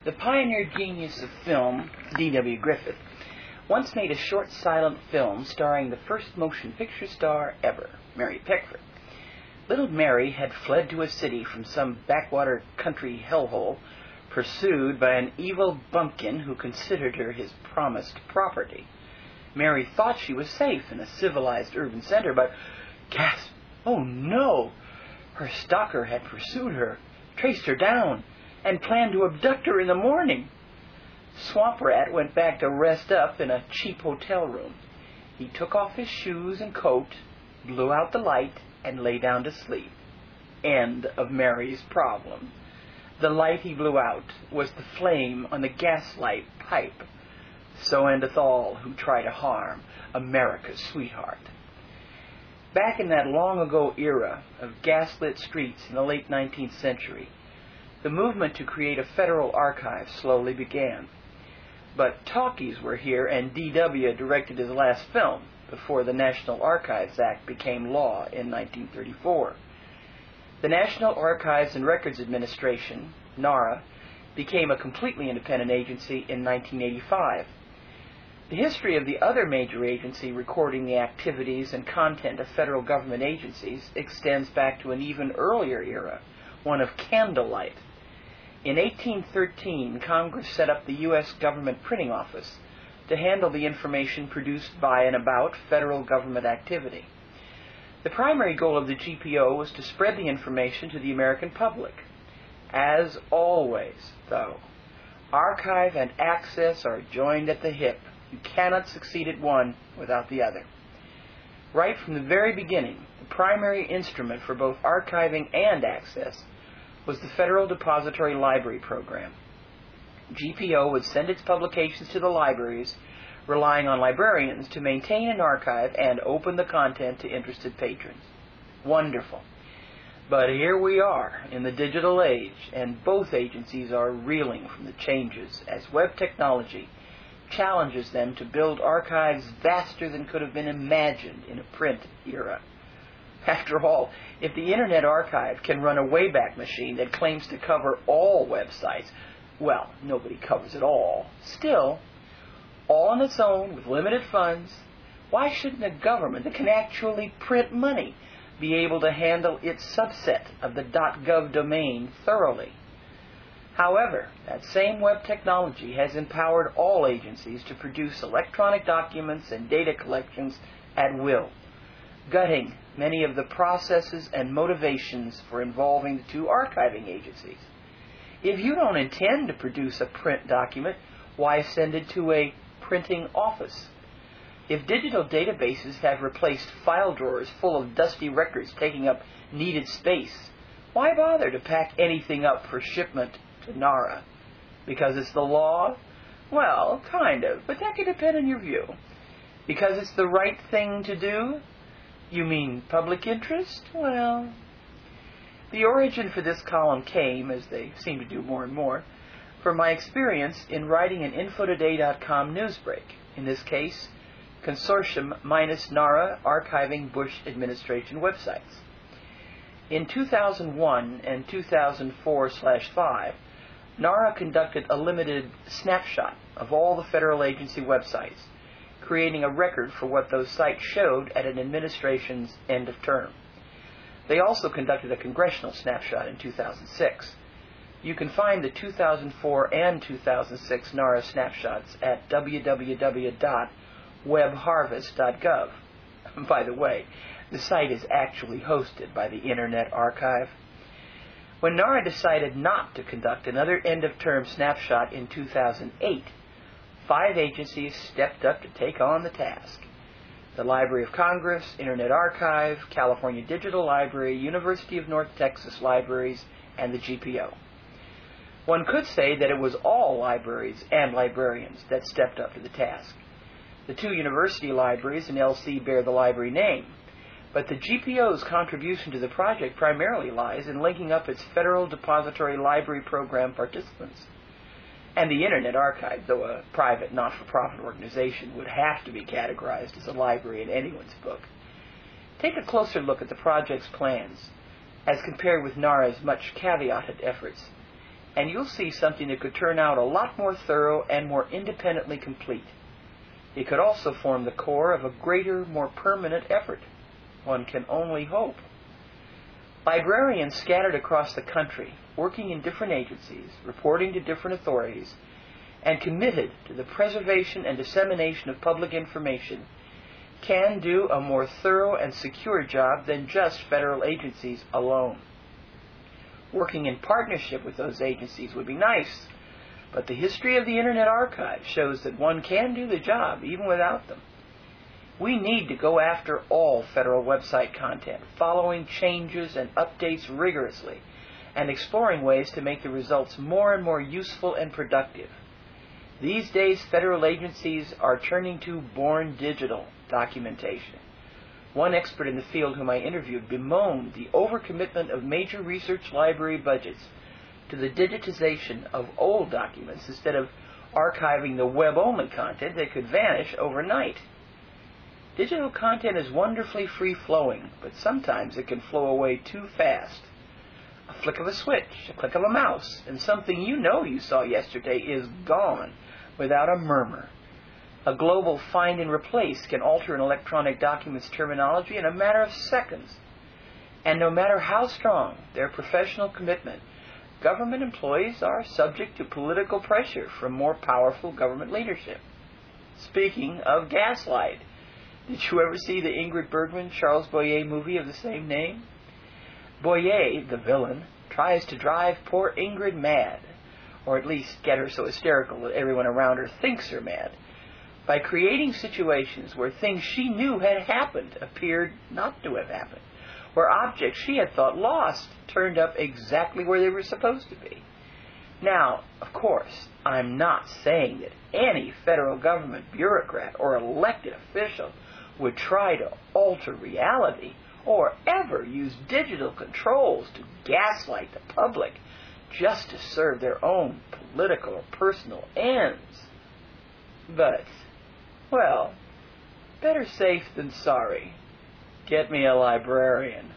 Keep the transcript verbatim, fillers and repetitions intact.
The pioneer genius of film, D W Griffith, once made a short silent film starring the first motion picture star ever, Mary Pickford. Little Mary had fled to a city from some backwater country hellhole, pursued by an evil bumpkin who considered her his promised property. Mary thought she was safe in a civilized urban center, but, gasp, oh no! Her stalker had pursued her, traced her down, and planned to abduct her in the morning. Swamp Rat went back to rest up in a cheap hotel room. He took off his shoes and coat, blew out the light, and lay down to sleep. End of Mary's problem. The light he blew out was the flame on the gaslight pipe. So endeth all who try to harm America's sweetheart. Back in that long-ago era of gaslit streets in the late nineteenth century, the movement to create a federal archive slowly began. But talkies were here, and D W directed his last film before the National Archives Act became law in nineteen thirty-four. The National Archives and Records Administration, NARA, became a completely independent agency in nineteen eighty-five. The history of the other major agency recording the activities and content of federal government agencies extends back to an even earlier era, one of candlelight. In eighteen thirteen, Congress set up the U S Government Printing Office to handle the information produced by and about federal government activity. The primary goal of the G P O was to spread the information to the American public. As always, though, archive and access are joined at the hip. You cannot succeed at one without the other. Right from the very beginning, the primary instrument for both archiving and access was the Federal Depository Library Program. G P O would send its publications to the libraries, relying on librarians to maintain an archive and open the content to interested patrons. Wonderful. But here we are in the digital age, and both agencies are reeling from the changes as web technology challenges them to build archives vaster than could have been imagined in a print era. After all, if the Internet Archive can run a Wayback Machine that claims to cover all websites, well, nobody covers it all. Still, all on its own with limited funds, why shouldn't a government that can actually print money be able to handle its subset of the .gov domain thoroughly? However, that same web technology has empowered all agencies to produce electronic documents and data collections at will, gutting many of the processes and motivations for involving the two archiving agencies. If you don't intend to produce a print document, why send it to a printing office? If digital databases have replaced file drawers full of dusty records taking up needed space, why bother to pack anything up for shipment to NARA? Because it's the law? Well, kind of, but that could depend on your view. Because it's the right thing to do? You mean public interest? Well, the origin for this column came, as they seem to do more and more, from my experience in writing an info today dot com newsbreak, in this case, Consortium minus NARA Archiving Bush Administration websites. In two thousand one and two thousand four slash five, NARA conducted a limited snapshot of all the federal agency websites, creating a record for what those sites showed at an administration's end of term. They also conducted a congressional snapshot in two thousand six. You can find the two thousand four and two thousand six NARA snapshots at w w w dot web harvest dot gov. By the way, the site is actually hosted by the Internet Archive. When NARA decided not to conduct another end-of-term snapshot in two thousand eight, five agencies stepped up to take on the task: the Library of Congress, Internet Archive, California Digital Library, University of North Texas Libraries, and the G P O. One could say that it was all libraries and librarians that stepped up to the task. The two university libraries and L C bear the library name, but the G P O's contribution to the project primarily lies in linking up its Federal Depository Library Program participants. And the Internet Archive, though a private, not-for-profit organization, would have to be categorized as a library in anyone's book. Take a closer look at the project's plans, as compared with NARA's much caveated efforts. and you'll see something that could turn out a lot more thorough and more independently complete. It could also form the core of a greater, more permanent effort. One can only hope. Librarians scattered across the country, working in different agencies, reporting to different authorities, and committed to the preservation and dissemination of public information, can do a more thorough and secure job than just federal agencies alone. Working in partnership with those agencies would be nice, but the history of the Internet Archive shows that one can do the job even without them. We need to go after all federal website content, following changes and updates rigorously, and exploring ways to make the results more and more useful and productive. These days, federal agencies are turning to born digital documentation. One expert in the field whom I interviewed bemoaned the overcommitment of major research library budgets to the digitization of old documents instead of archiving the web-only content that could vanish overnight. Digital content is wonderfully free-flowing, but sometimes it can flow away too fast. A flick of a switch, a click of a mouse, and something you know you saw yesterday is gone without a murmur. A global find and replace can alter an electronic document's terminology in a matter of seconds. And no matter how strong their professional commitment, government employees are subject to political pressure from more powerful government leadership. Speaking of gaslight, did you ever see the Ingrid Bergman, Charles Boyer movie of the same name? Boyer, the villain, tries to drive poor Ingrid mad, or at least get her so hysterical that everyone around her thinks her mad, by creating situations where things she knew had happened appeared not to have happened, where objects she had thought lost turned up exactly where they were supposed to be. Now, of course, I'm not saying that any federal government bureaucrat or elected official would try to alter reality or ever use digital controls to gaslight the public just to serve their own political or personal ends. But, well, better safe than sorry. Get me a librarian.